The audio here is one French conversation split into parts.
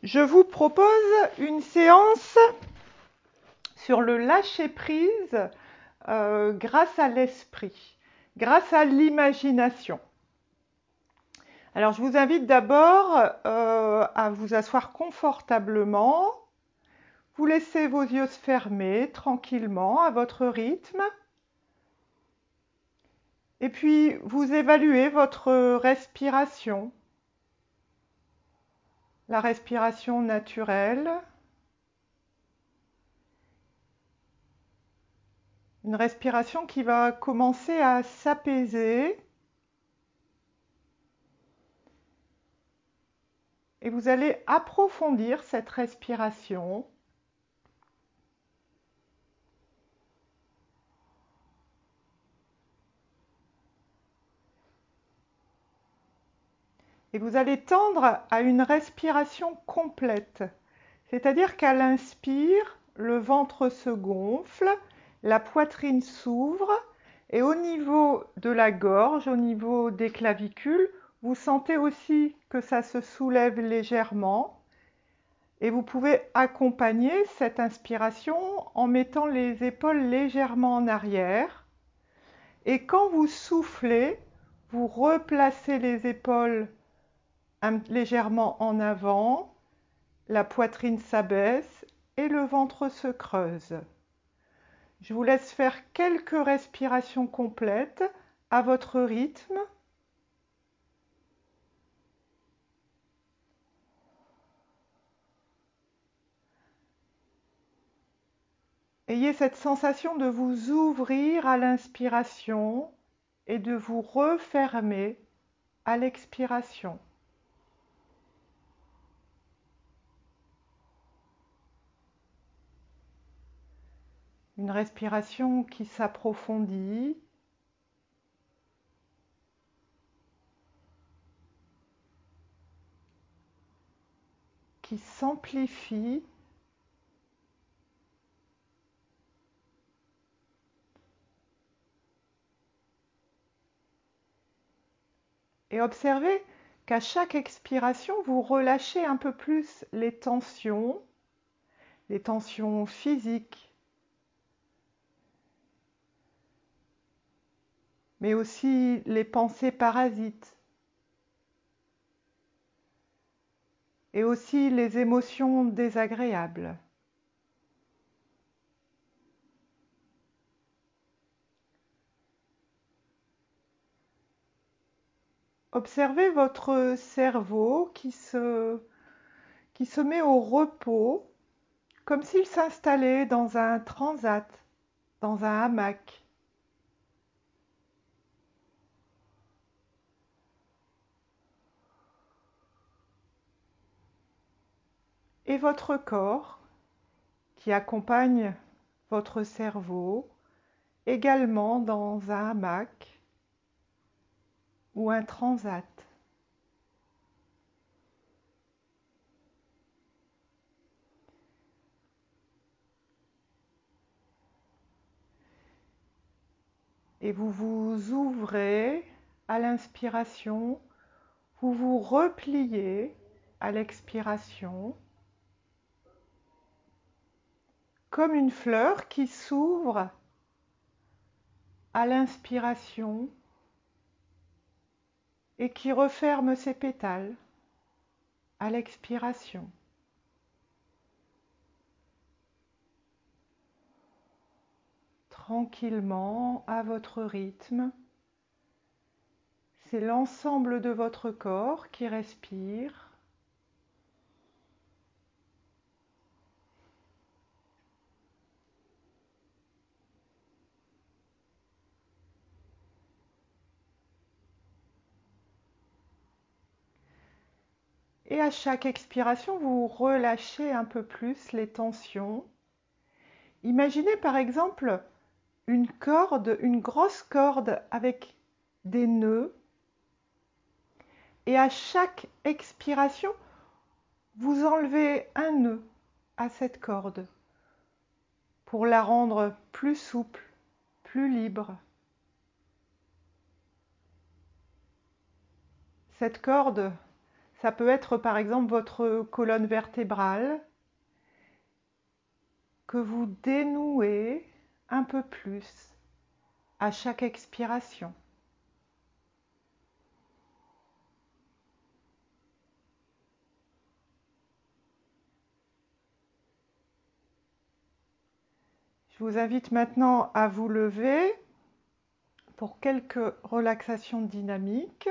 Je vous propose une séance sur le lâcher-prise grâce à l'esprit, grâce à l'imagination. Alors, je vous invite d'abord à vous asseoir confortablement. Vous laissez vos yeux se fermer tranquillement à votre rythme. Et puis, vous évaluez votre respiration. La respiration naturelle. Une respiration qui va commencer à s'apaiser. Et vous allez approfondir cette respiration. Et vous allez tendre à une respiration complète. C'est-à-dire qu'à l'inspire, le ventre se gonfle, la poitrine s'ouvre et au niveau de la gorge, au niveau des clavicules, vous sentez aussi que ça se soulève légèrement. Et vous pouvez accompagner cette inspiration en mettant les épaules légèrement en arrière. Et quand vous soufflez, vous replacez les épaules légèrement en avant, la poitrine s'abaisse et le ventre se creuse. Je vous laisse faire quelques respirations complètes à votre rythme. Ayez cette sensation de vous ouvrir à l'inspiration et de vous refermer à l'expiration. Une respiration qui s'approfondit, qui s'amplifie. Et observez qu'à chaque expiration, vous relâchez un peu plus les tensions physiques, mais aussi les pensées parasites et aussi les émotions désagréables. Observez votre cerveau qui se met au repos, comme s'il s'installait dans un transat, dans un hamac. Et votre corps qui accompagne votre cerveau également dans un hamac ou un transat. Et vous vous ouvrez à l'inspiration, vous vous repliez à l'expiration, comme une fleur qui s'ouvre à l'inspiration et qui referme ses pétales à l'expiration. Tranquillement, à votre rythme. C'est l'ensemble de votre corps qui respire. Et à chaque expiration, vous relâchez un peu plus les tensions. Imaginez par exemple une corde, une grosse corde avec des nœuds. Et à chaque expiration, vous enlevez un nœud à cette corde pour la rendre plus souple, plus libre. Cette corde, Ça peut être par exemple votre colonne vertébrale que vous dénouez un peu plus à chaque expiration. Je vous invite maintenant à vous lever pour quelques relaxations dynamiques.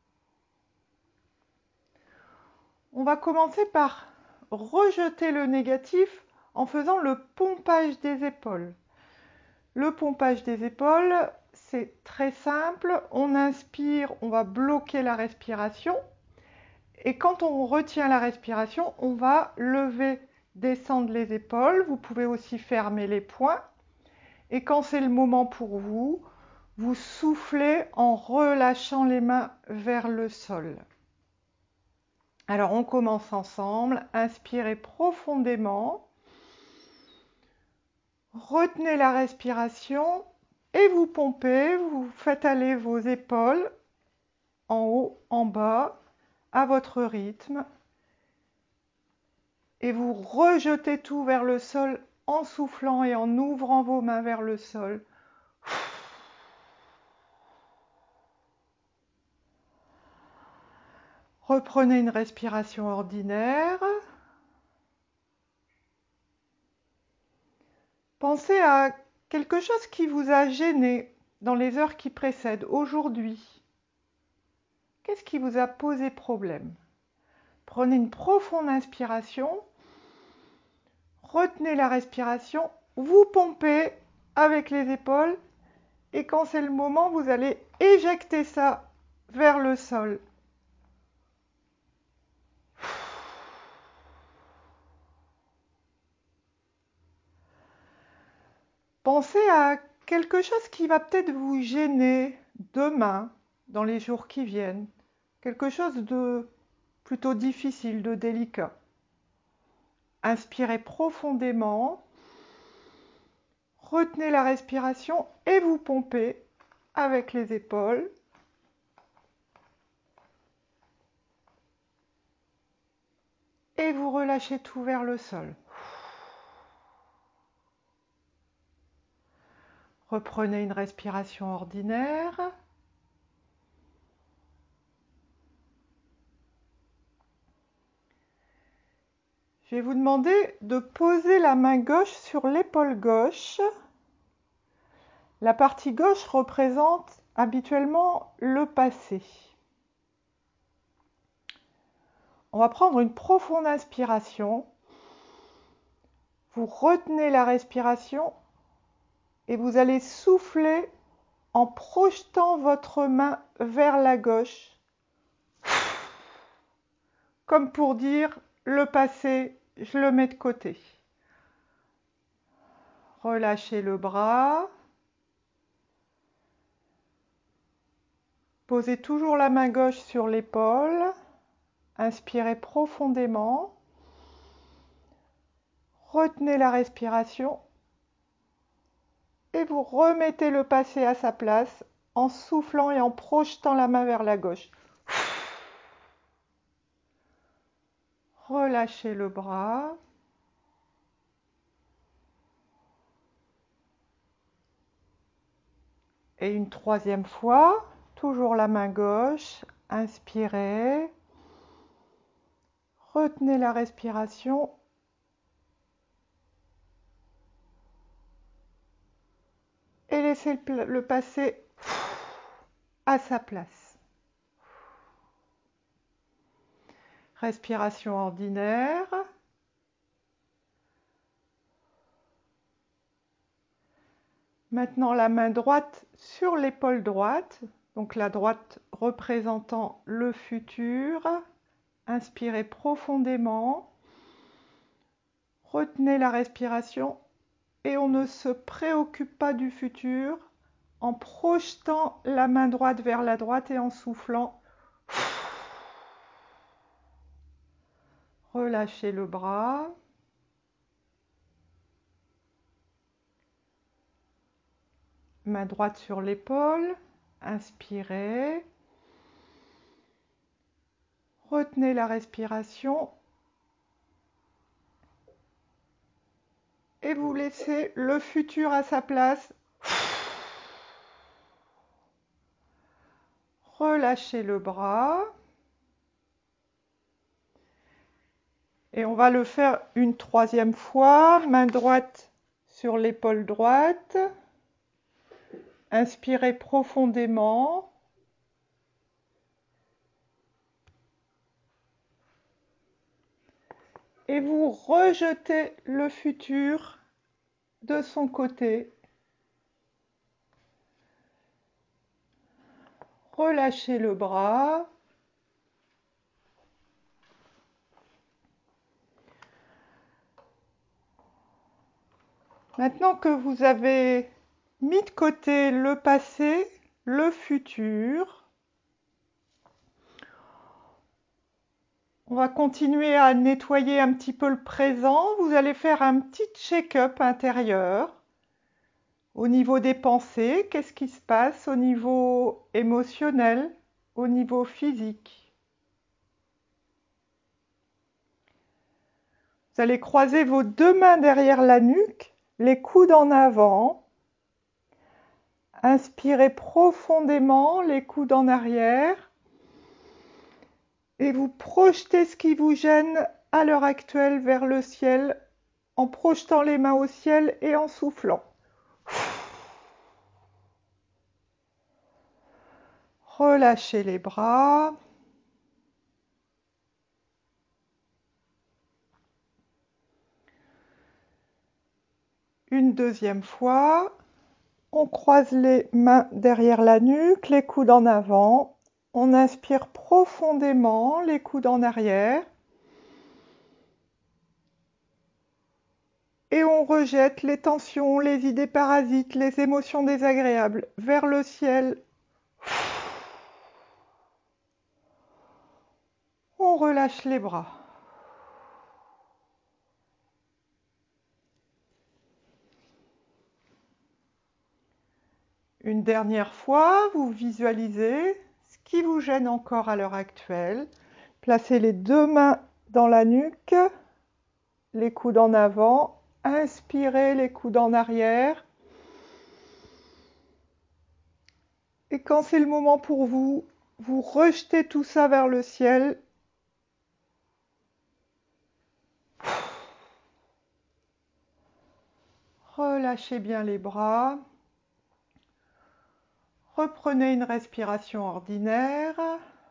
On va commencer par rejeter le négatif en faisant le pompage des épaules. Le pompage des épaules, c'est très simple. On inspire, on va bloquer la respiration. Et quand on retient la respiration, on va lever, descendre les épaules. Vous pouvez aussi fermer les poings. Et quand c'est le moment pour vous, vous soufflez en relâchant les mains vers le sol. Alors on commence ensemble. Inspirez profondément. Retenez la respiration et vous pompez. Vous faites aller vos épaules en haut, en bas, à votre rythme. Et vous rejetez tout vers le sol en soufflant et en ouvrant vos mains vers le sol. Reprenez une respiration ordinaire. Pensez à quelque chose qui vous a gêné dans les heures qui précèdent, aujourd'hui. Qu'est-ce qui vous a posé problème? Prenez une profonde inspiration. Retenez la respiration. Vous pompez avec les épaules. Et quand c'est le moment, vous allez éjecter ça vers le sol. Pensez à quelque chose qui va peut-être vous gêner demain, dans les jours qui viennent. Quelque chose de plutôt difficile, de délicat. Inspirez profondément. Retenez la respiration et vous pompez avec les épaules. Et vous relâchez tout vers le sol. Reprenez une respiration ordinaire. Je vais vous demander de poser la main gauche sur l'épaule gauche. La partie gauche représente habituellement le passé. On va prendre une profonde inspiration. Vous retenez la respiration et vous allez souffler en projetant votre main vers la gauche, comme pour dire le passé, je le mets de côté. Relâchez le bras. Posez toujours la main gauche sur l'épaule. Inspirez profondément. Retenez la respiration et vous remettez le passé à sa place en soufflant et en projetant la main vers la gauche. Relâchez le bras. Et une troisième fois, toujours la main gauche. Inspirez. Retenez la respiration. Et laissez le passé à sa place. Respiration ordinaire. Maintenant la main droite sur l'épaule droite, donc la droite représentant le futur. Inspirez profondément. Retenez la respiration et on ne se préoccupe pas du futur en projetant la main droite vers la droite et en soufflant. Relâchez le bras. Main droite sur l'épaule. Inspirez. Retenez la respiration et vous laissez le futur à sa place. Relâchez le bras. Et on va le faire une troisième fois. Main droite sur l'épaule droite. Inspirez profondément. Et vous rejetez le futur de son côté. Relâchez le bras. Maintenant que vous avez mis de côté le passé, le futur, on va continuer à nettoyer un petit peu le présent. Vous allez faire un petit check-up intérieur. Au niveau des pensées, qu'est-ce qui se passe au niveau émotionnel, au niveau physique? Vous allez croiser vos deux mains derrière la nuque, les coudes en avant. Inspirez profondément, les coudes en arrière. Et vous projetez ce qui vous gêne à l'heure actuelle vers le ciel, en projetant les mains au ciel et en soufflant. Relâchez les bras. Une deuxième fois. On croise les mains derrière la nuque, les coudes en avant. On inspire profondément, les coudes en arrière. Et on rejette les tensions, les idées parasites, les émotions désagréables vers le ciel. On relâche les bras. Une dernière fois, vous visualisez ce qui vous gêne encore à l'heure actuelle. Placez les deux mains dans la nuque, les coudes en avant. Inspirez, les coudes en arrière. Et quand c'est le moment pour vous, vous rejetez tout ça vers le ciel. Relâchez bien les bras. Reprenez une respiration ordinaire.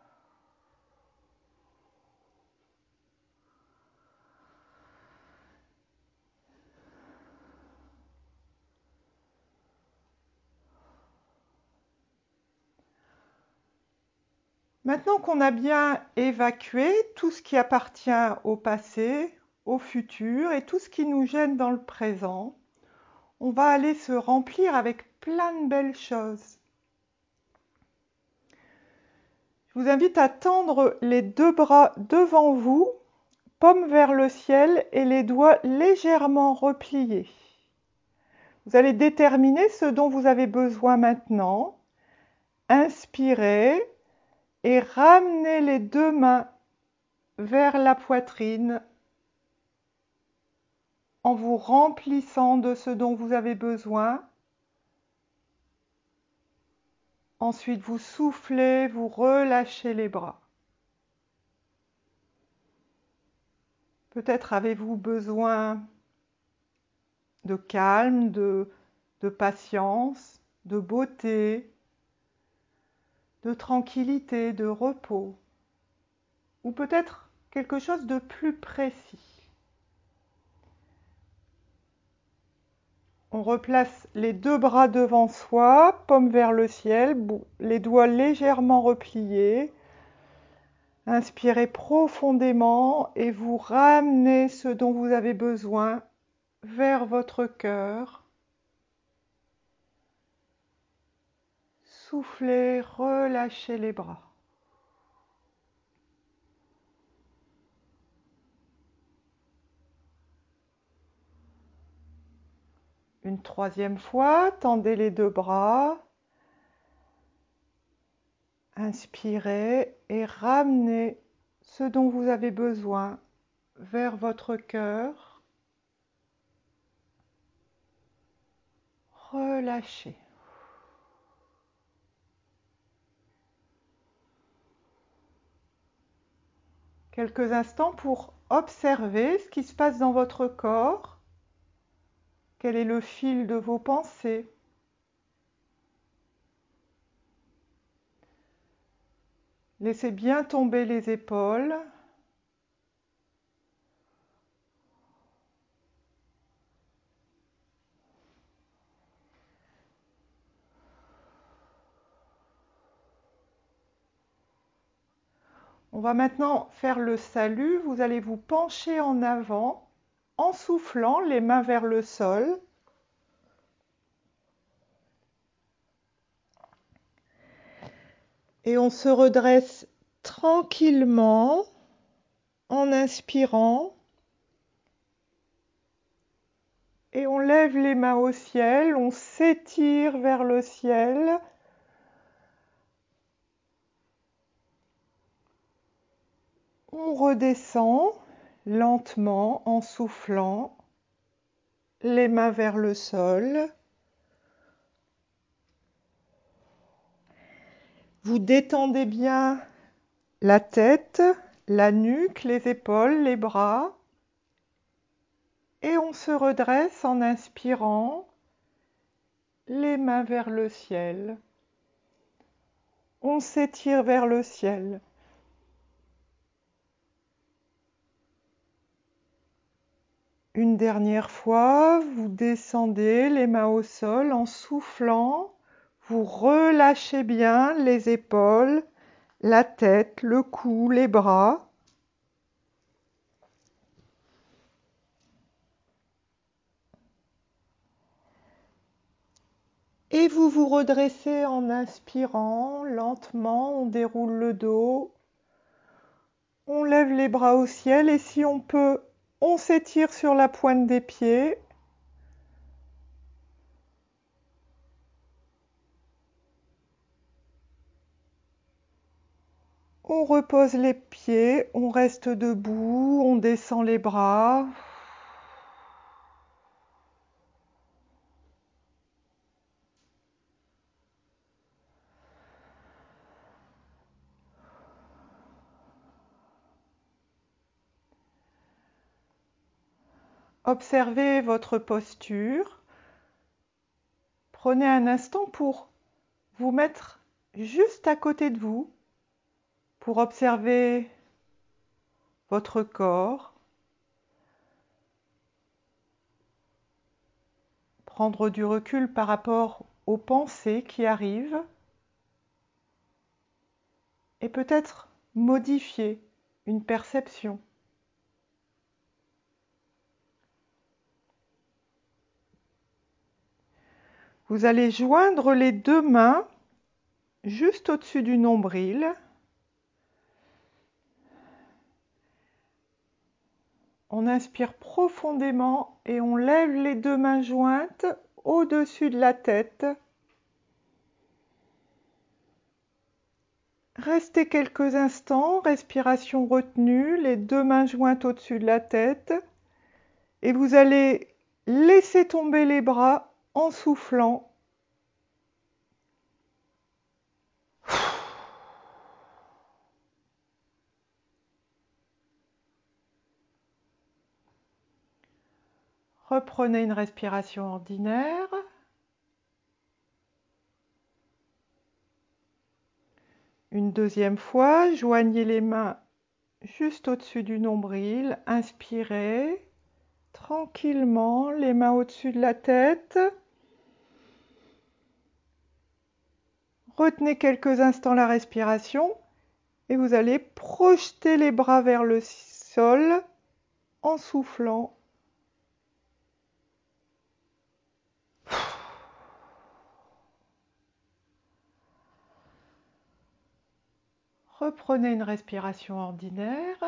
Maintenant qu'on a bien évacué tout ce qui appartient au passé, au futur et tout ce qui nous gêne dans le présent, on va aller se remplir avec plein de belles choses. Je vous invite à tendre les deux bras devant vous, paume vers le ciel et les doigts légèrement repliés. Vous allez déterminer ce dont vous avez besoin maintenant. Inspirez et ramenez les deux mains vers la poitrine en vous remplissant de ce dont vous avez besoin. Ensuite, vous soufflez, vous relâchez les bras. Peut-être avez-vous besoin de calme, de patience, de beauté, de tranquillité, de repos, ou peut-être quelque chose de plus précis. On replace les deux bras devant soi, paume vers le ciel, les doigts légèrement repliés. Inspirez profondément et vous ramenez ce dont vous avez besoin vers votre cœur. Soufflez, relâchez les bras. Une troisième fois, tendez les deux bras. Inspirez et ramenez ce dont vous avez besoin vers votre cœur. Relâchez. Quelques instants pour observer ce qui se passe dans votre corps. Quel est le fil de vos pensées? Laissez bien tomber les épaules. On va maintenant faire le salut. Vous allez vous pencher en avant en soufflant, les mains vers le sol. Et on se redresse tranquillement en inspirant. Et on lève les mains au ciel, on s'étire vers le ciel. On redescend lentement en soufflant, les mains vers le sol. Vous détendez bien la tête, la nuque, les épaules, les bras. Et on se redresse en inspirant, les mains vers le ciel. On s'étire vers le ciel. Une dernière fois, vous descendez les mains au sol en soufflant. Vous relâchez bien les épaules, la tête, le cou, les bras. Et vous vous redressez en inspirant lentement, on déroule le dos. On lève les bras au ciel et si on peut, on s'étire sur la pointe des pieds. On repose les pieds, on reste debout, on descend les bras. Observez votre posture. Prenez un instant pour vous mettre juste à côté de vous, pour observer votre corps, prendre du recul par rapport aux pensées qui arrivent et peut-être modifier une perception. Vous allez joindre les deux mains juste au-dessus du nombril. On inspire profondément et on lève les deux mains jointes au-dessus de la tête. Restez quelques instants, respiration retenue, les deux mains jointes au-dessus de la tête. Et vous allez laisser tomber les bras en soufflant. Reprenez une respiration ordinaire. Une deuxième fois, joignez les mains juste au-dessus du nombril. Inspirez tranquillement, les mains au-dessus de la tête. Retenez quelques instants la respiration et vous allez projeter les bras vers le sol en soufflant. Reprenez une respiration ordinaire.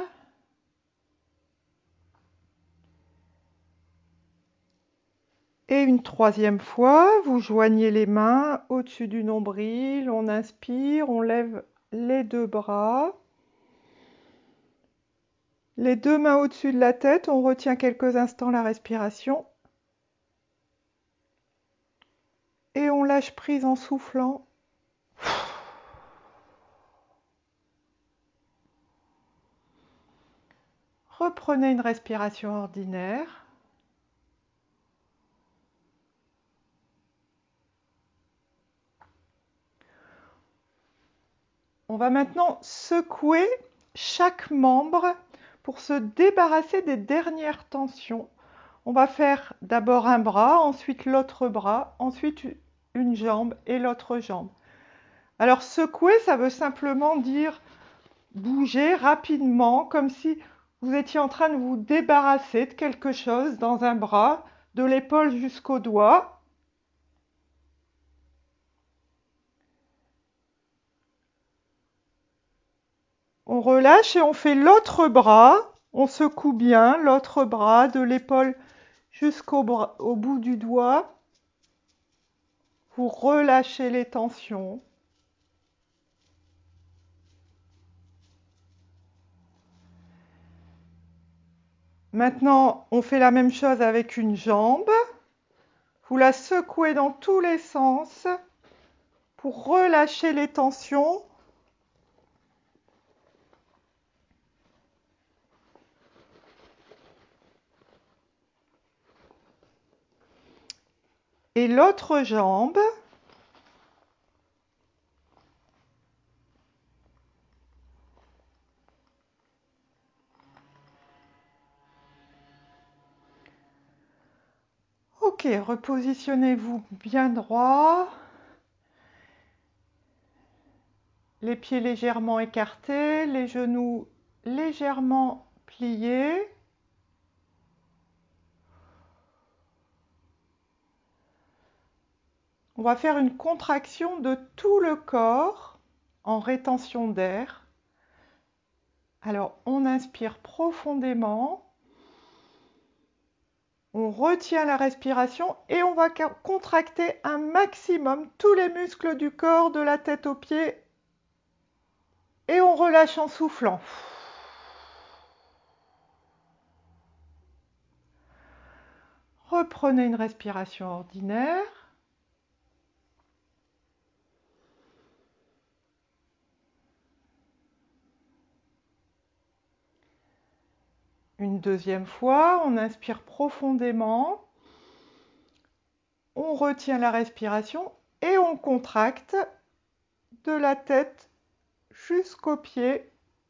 Et une troisième fois, vous joignez les mains au-dessus du nombril, on inspire, on lève les deux bras. Les deux mains au-dessus de la tête, on retient quelques instants la respiration. Et on lâche prise en soufflant. Reprenez une respiration ordinaire. On va maintenant secouer chaque membre pour se débarrasser des dernières tensions. On va faire d'abord un bras, ensuite l'autre bras, ensuite une jambe et l'autre jambe. Alors secouer, ça veut simplement dire bouger rapidement, comme si vous étiez en train de vous débarrasser de quelque chose dans un bras, de l'épaule jusqu'au doigt. On relâche et on fait l'autre bras. On secoue bien l'autre bras de l'épaule jusqu'au bout du doigt. Vous relâchez les tensions. Maintenant, on fait la même chose avec une jambe. Vous la secouez dans tous les sens pour relâcher les tensions. Et l'autre jambe. Ok, repositionnez-vous bien droit. Les pieds légèrement écartés, les genoux légèrement pliés. On va faire une contraction de tout le corps en rétention d'air. Alors, on inspire profondément. On retient la respiration et on va contracter un maximum tous les muscles du corps, de la tête aux pieds. Et on relâche en soufflant. Reprenez une respiration ordinaire. Une deuxième fois, on inspire profondément. On retient la respiration et on contracte de la tête jusqu'aux pieds.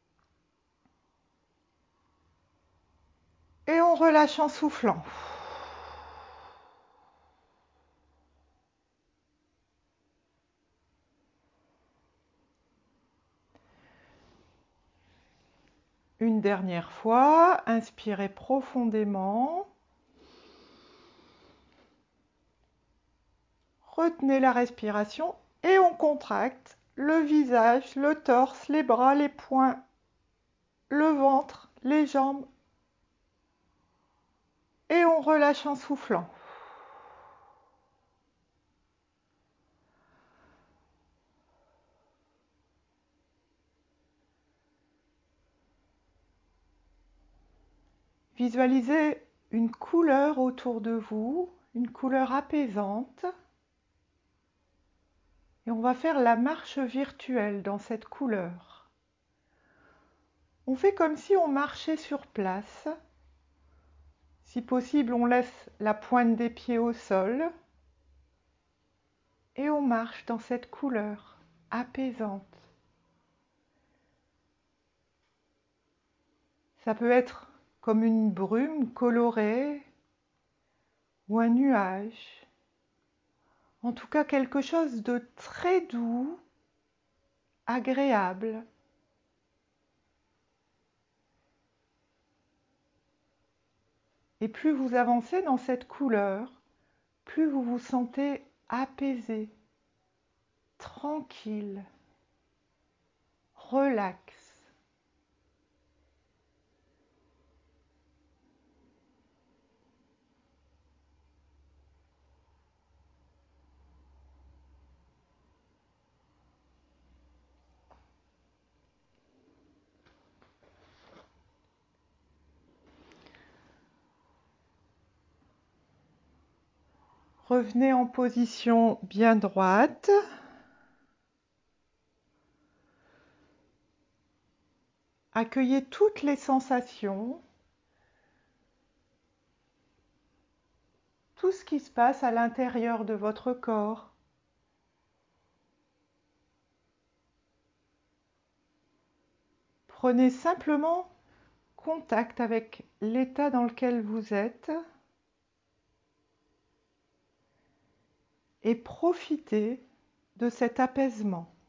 Et on relâche en soufflant. Une dernière fois, inspirez profondément. Retenez la respiration et on contracte le visage, le torse, les bras, les poings, le ventre, les jambes. Et on relâche en soufflant. Visualisez une couleur autour de vous, une couleur apaisante. Et on va faire la marche virtuelle dans cette couleur. On fait comme si on marchait sur place. Si possible, on laisse la pointe des pieds au sol. Et on marche dans cette couleur apaisante. Ça peut être comme une brume colorée ou un nuage. En tout cas, quelque chose de très doux, agréable. Et plus vous avancez dans cette couleur, plus vous vous sentez apaisé, tranquille, relax. Revenez en position bien droite. Accueillez toutes les sensations, tout ce qui se passe à l'intérieur de votre corps. Prenez simplement contact avec l'état dans lequel vous êtes et profitez de cet apaisement.